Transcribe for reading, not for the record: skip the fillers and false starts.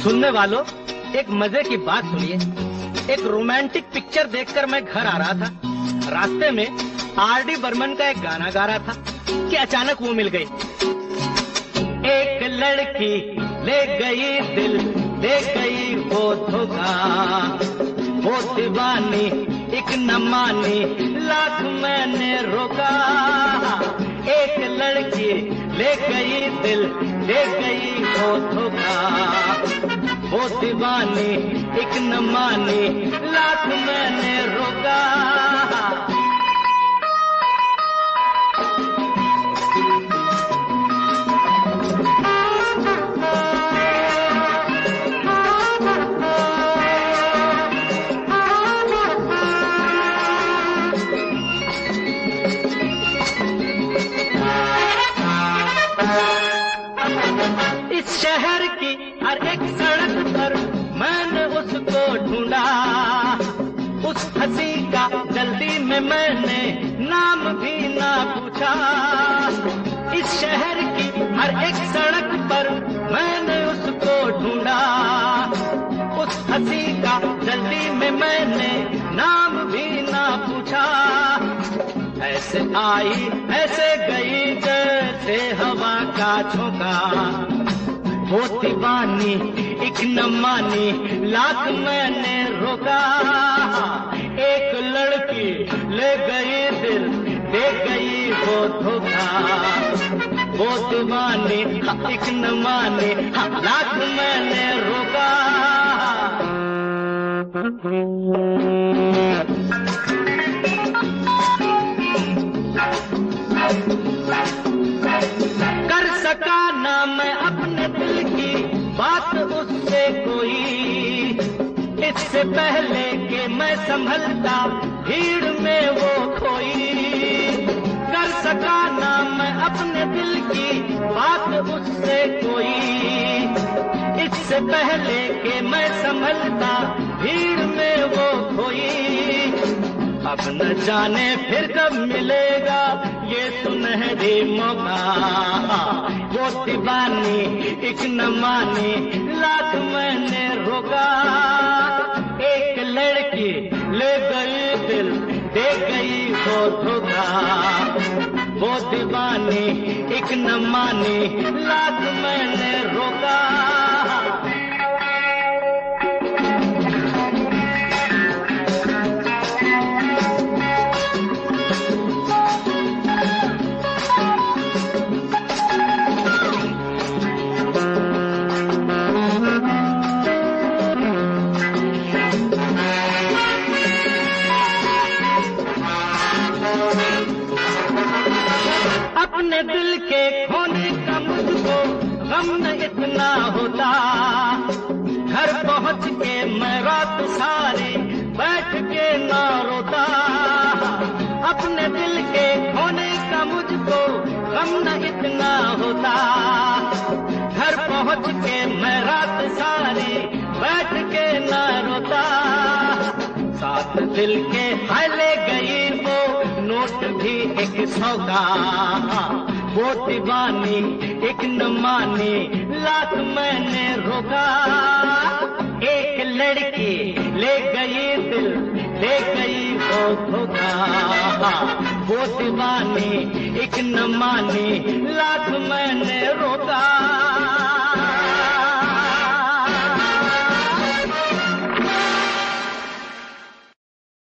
सुनने वालों, एक मजे की बात सुनिए। एक रोमांटिक पिक्चर देखकर मैं घर आ रहा था। रास्ते में आर.डी. बर्मन का एक गाना गा रहा था कि अचानक वो मिल गई। एक लड़की ले गई दिल, ले गई वो धोखा, वो दीवानी एक न मानी, लाख मैंने रोका। एक लड़की ले गई दिल, ले गई वो धोखा, वो दीवानी एक न मानी, लाख मैंने रोका। इस शहर की हर एक सड़क पर मैंने उसको ढूंढा, उस हंसी का जल्दी में मैंने नाम भी ना पूछा। इस शहर की हर एक सड़क पर मैंने उसको ढूंढा, उस हंसी का जल्दी में मैंने नाम भी ना पूछा। ऐसे आई ऐसे गई जैसे हवा का झोंका, वो दीवानी एक न मानी, लाख मैंने रोका। एक लड़की ले गई दिल, दे गई वो धोखा, वो दीवानी एक न मानी, लाख मैंने रोका। कर सका ना मैं अपने दिल की बात उससे कोई, इससे पहले कि मैं संभलता भीड़ में वो खोई। कर सका ना मैं अपने दिल की बात उससे कोई, इससे पहले कि मैं संभलता भीड़ में वो खोई। अब न जाने फिर कब मिलेगा ये सुनहरी मौका, वो दीवानी एक न मानी, लाख मैंने रोका। एक लड़की ले गई दिल, दे गई वो धोखा, वो दीवानी एक न मानी, लाख मैंने रोका। अपने दिल के खोने का मुझको गम न इतना होता, घर पहुंच के मैं रात सारी बैठ के ना रोता। अपने दिल के खोने का मुझको गम न इतना होता, घर पहुंच के मैं रात सारी बैठ के ना रोता। साथ दिल के हाय ले गई वो नोट भी एक 100 का, वो दीवानी एक न मानी, लाख मैंने रोका। एक लड़की ले गई दिल, ले गई वो धोखा, वो दीवानी एक न मानी, लाख मैंने रोका।